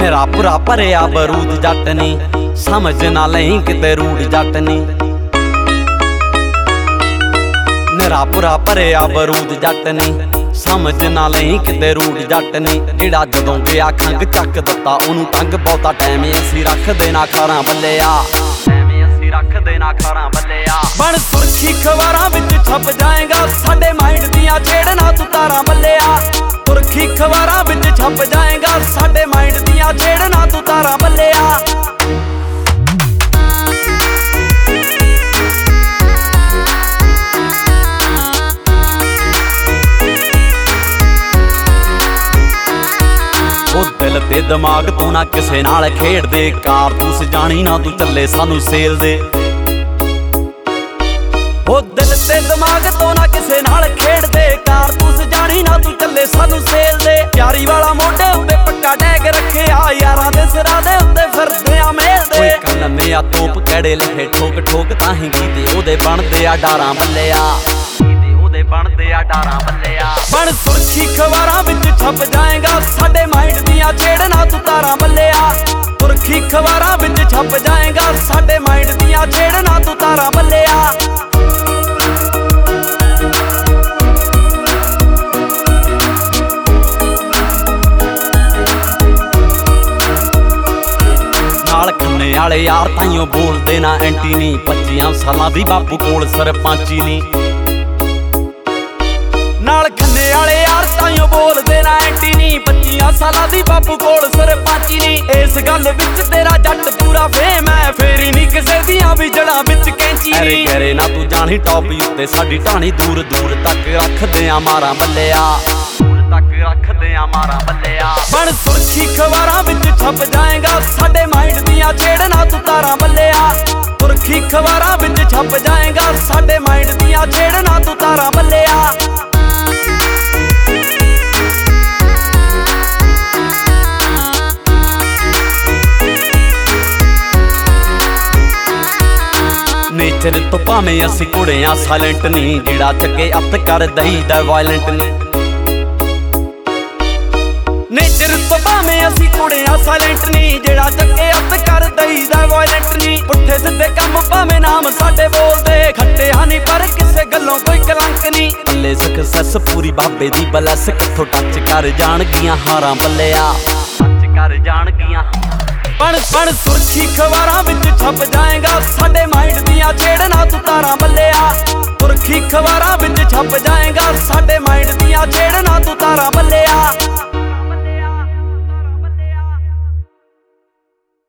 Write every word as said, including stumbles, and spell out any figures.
ਨਿਰਾਪੁਰਾ ਭਰਿਆ ਬਰੂਦ ਜੱਟ ਨੀ, ਸਮਝ ਨਾ ਲਈ ਕਿਤੇ ਰੂੜ ਜੱਟ ਨੀ। ਨਿਰਾਪੁਰਾ ਭਰਿਆ ਬਰੂਦ ਜੱਟ ਨੀ, ਸਮਝ ਨਾ ਲਈ ਕਿਤੇ ਰੂੜ ਜੱਟ ਨੀ। ਜਿਹੜਾ ਜਦੋਂ ਗਿਆ ਖੰਗ ਚੱਕ ਦਿੱਤਾ ਉਹਨੂੰ ਤੰਗ, ਬਹੁਤਾ ਟਾਈਮ ਅਸੀਂ ਰੱਖਦੇ ਨਾ ਖਾਰਾਂ ਬੱਲਿਆ, ਟਾਈਮ ਅਸੀਂ ਰੱਖਦੇ ਨਾ ਖਾਰਾਂ ਬੱਲਿਆ। ਬਣ ਸੁਰਖੀ ਖਬਰਾਂ ਵਿੱਚ ਛਪ ਜਾਏਗਾ, ਸਾਡੇ ਮਾਈਂਡ ਦੀਆਂ ਛੇੜਨਾ ਤੂੰ ਤਾਰਾਂ ਬੱਲਿਆ। ਸੁਰਖੀ ਖਬਰਾਂ ਵਿੱਚ ਛਪ ਜਾਏਗਾ, ਸਾਡੇ ਮਾਈਂਡ ਦੀਆਂ ਛੇੜਨਾ ਤੂੰ ਤਾਰਾਂ ਬੱਲਿਆ। ਉਹ ਦਿਲ ਤੇ ਦਿਮਾਗ ਤੋਂ ਨਾ ਕਿਸੇ ਨਾਲ ਖੇਡਦੇ, ਕਾਰਤੂਸ ਜਾਣੀ ਨਾ ਤੂੰ ਚੱਲੇ ਸਾਨੂੰ ਸੇਲ ਦੇ। ਉਹ ਦਿਲ ਤੇ ਦਿਮਾਗ ਤੋਂ ਨਾ ਕਿਸੇ ਨਾਲ ਖੇਡਦੇ, ਕਾਰਤੂਸ ਜਾਣੀ ਨਾ ਤੂੰ ਚੱਲੇ ਸਾਨੂੰ ਸੇਲ ਦੇ। ਯਾਰੀ ਵਾਲਾ ਮੋਢੇ ਉੱਤੇ ਪੱਕਾ ਟੈਗ ਰੱਖਿਆ, ਯਾਰਾਂ ਦੇ ਸਿਰਾਂ ਦੇ ਉੱਤੇ ਫਿਰਦੇ ਆ ਮੇਲ ਦੇ। ਓਏ ਕਲਮੇ ਆ ਤੋਪ ਕਿਹੜੇ ਲਿਖੇ ਠੋਕ ਠੋਕ, ਤਾਂ ਹੀ ਗੀਤੇ ਉਹਦੇ ਬਣਦੇ ਆ ਡਾਰਾਂ ਬੱਲਿਆ, ਗੀਤੇ ਉਹਦੇ ਬਣਦੇ ਆ ਡਾਰਾਂ ਬੱਲਿਆ। ਬਣ ਸੁਰਖੀ ਖਬਰਾਂ ਵਿੱਚ ਛਪ ਜਾਏਗਾ, ਸਾਡੇ ਮਾਈਂਡ ਦੀਆਂ ਛੇੜਨਾ ਤੂੰ ਤਾਰਾਂ ਬੱਲਿਆ। ਸੁਰਖੀ ਖਬਰਾਂ ਵਿੱਚ ਛਪ ਜਾਏਗਾ, ਸਾਡੇ ਮਾਈਂਡ ਦੀਆਂ ਛੇੜਨਾ ਤੂੰ ਤਾਰਾਂ ਬੱਲਿਆ। ਨਾਲ ਖੰਨੇ ਵਾਲੇ ਯਾਰ ਤਾਈਓ ਬੋਲਦੇ ਨਾ ਐਂਟੀ ਨੀ, ਪੱਚੀਆਂ ਸਾਲਾਂ ਦੀ ਬਾਪੂ ਕੋਲ ਸਰਪੰਚੀ ਨੀ। ਨਾਲ ਖੰਨੇ ਵਾਲੇ ਯਾਰ ਤਾਈਓ ਬੋਲਦੇ ਨਾ ਐਂਟੀ ਨੀ, ਪੱਚੀਆਂ ਸਾਲਾਂ ਦੀ ਬਾਪੂ ਕੋਲ ਸਰਪੰਚੀ ਨੀ। ਇਸ ਗੱਲ ਵਿੱਚ ਤੇਰਾ ਜੱਟ ਪੂਰਾ ਫੇਮ ਹੈ, ਫੇਰੀ ਨੀ ਕਿਸੇ ਦੀਆਂ ਵੀ ਜੜਾਂ ਵਿੱਚ ਕੈਂਚੀ ਨੀ। ਐਰੇ ਗੈਰੇ ਨਾ ਤੂੰ ਜਾਣੀ ਟੌਪੀ ਉੱਤੇ ਸਾਡੀ ਢਾਣੀ, ਦੂਰ ਦੂਰ ਤੱਕ ਰੱਖਦੇ ਆ ਮਾਰਾਂ ਬੱਲਿਆ, ਦੂਰ ਤੱਕ ਰੱਖਦੇ ਆ ਮਾਰਾਂ ਬੱਲਿਆ। ਬਣ ਸੁਰਖੀ ਖਬਰਾਂ ਵਿੱਚ ਛਪ ਜਾਏਗਾ, ਸਾਡੇ ਮਾਈਂਡ ਦੀਆਂ ਛੇੜਨਾ ਤੂੰ ਤਾਰਾਂ ਬੱਲਿਆ। ਸੁਰਖੀ ਖਬਰਾਂ ਵਿੱਚ ਛਪ ਜਾਏਗਾ, ਸਾਡੇ ਮਾਈਂਡ ਦੀਆਂ ਛੇੜਨਾ ਤੂੰ ਤਾਰਾਂ ਬੱਲਿਆ। ਨੇਚਰ ਤੋਂ ਭਾਵੇਂ ਅਸੀਂ ਕੁੜੀਆਂ ਸਾਇਲੈਂਟ ਨੀ, ਜਿਹੜਾ ਚੱਕੇ ਅੱਤ ਕਰ ਦਈਦਾ ਵਾਇਲੈਂਟ ਨੀ। ਨੇਚਰ ਤੋਂ ਭਾਵੇਂ ਅਸੀਂ ਕੁੜੀਆਂ ਸਾਇਲੈਂਟ ਨੀ, ਜਿਹੜਾ ਚੱਕੇ ਅੱਤ ਕਰ ਦਈਦਾ ਵਾਇਲੈਂਟ ਨੀ। ਪੁੱਠੇ ਸਿੱਧੇ ਕੰਮ ਭਾਵੇਂ ਨਾਮ ਸਾਡੇ ਬੋਲਦੇ, ਖੱਟਿਆ ਨੀ ਪਰ ਕਿਸੇ ਗੱਲੋਂ ਕੋਈ ਕਲੰਕ ਨੀ। ਲੈ ਸਕਸੈਸ ਪੂਰੀ ਬਾਬੇ ਦੀ ਬਲੈਸ, ਕਿੱਥੋਂ ਟੱਚ ਕਰ ਜਾਣਗੀਆਂ ਹਾਰਾਂ ਬੱਲਿਆ, ਟੱਚ ਕਰ ਜਾਣਗੀਆਂ। ਬਣ ਬਣ ਸੁਰਖੀ ਖਬਰਾਂ ਵਿੱਚ ਛਪ ਜਾਏਗਾ, ਸਾਡੇ ਮਾਈਂਡ ਦੀਆਂ ਛੇੜਨਾ ਤੂੰ ਤਾਰਾਂ ਬੱਲਿਆ। ਸੁਰਖੀ ਖਬਰਾਂ ਵਿੱਚ ਛਪ ਜਾਏਗਾ, ਸਾਡੇ ਮਾਈਂਡ ਦੀਆਂ ਛੇੜਨਾ ਤੂੰ ਤਾਰਾਂ ਬੱਲਿਆ।